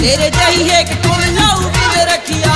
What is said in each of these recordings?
तेरे जही है कि कौन लाऊ बिंद रखिया।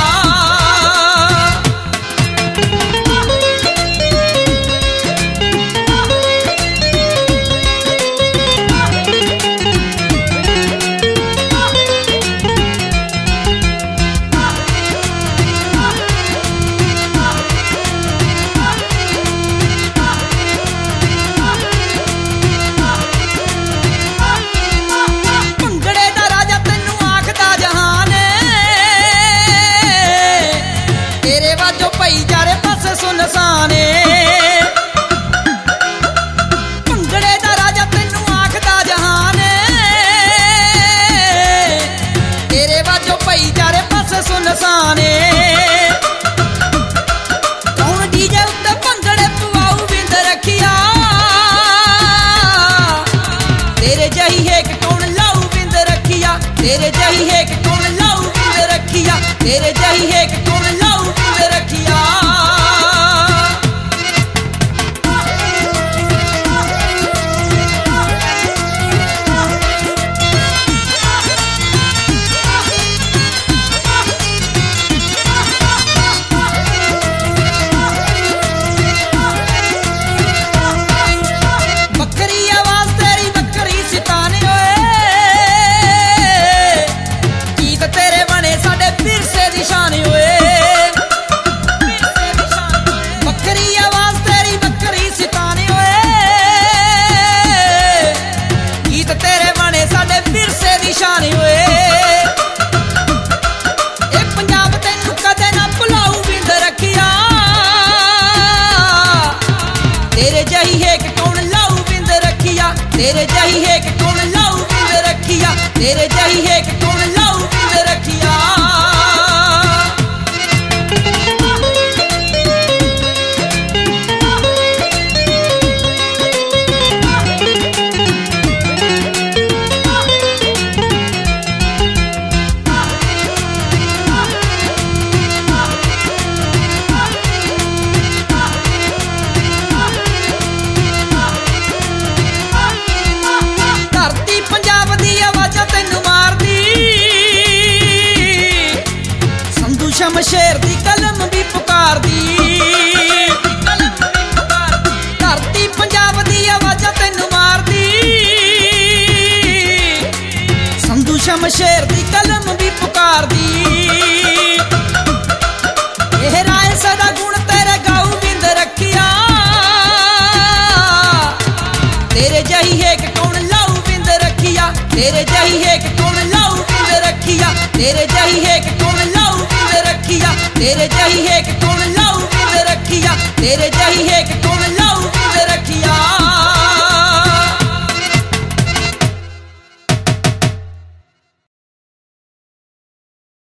सुनसाने भंगड़े दा राजा तेनू आखदा जहान, तेरे वाजो पई चारे पासे सुनसाने। कौन डीजे उत्ते भंगड़े पवाऊ बिंद रखिया, तेरे जही है कि कौन लाऊ बिंद रखिया। तेरे जही है कि कौन लाऊ बिंद रखिया। तेरे जही है कि कौन लाऊ बिंद रखिया। तेरे जही है कि कौन लाऊ बिंद रखिया। तेरे जही है कि कौन लाऊ बिंद रखिया। तेरे जही है कि कौन लाऊ बिंद रखिया। शमशेर दी कलम भी पुकार दी, धरती पंजाब दी आवाज़ां तैनू मार दी। संधू शमशेर दी कलम भी पुकार दी। एह राय सदा गुण तेरे गाऊ बिंद रखिया। तेरे जही है कि कौन लाऊ बिंद रखिया। तेरे जही है कि कौन लाऊ बिंद रखिया। तेरे जही है कि कौन लाऊ बिंद रखिया। तेरे जही है कि कौन लाऊ बिंद रखिया। तेरे जही है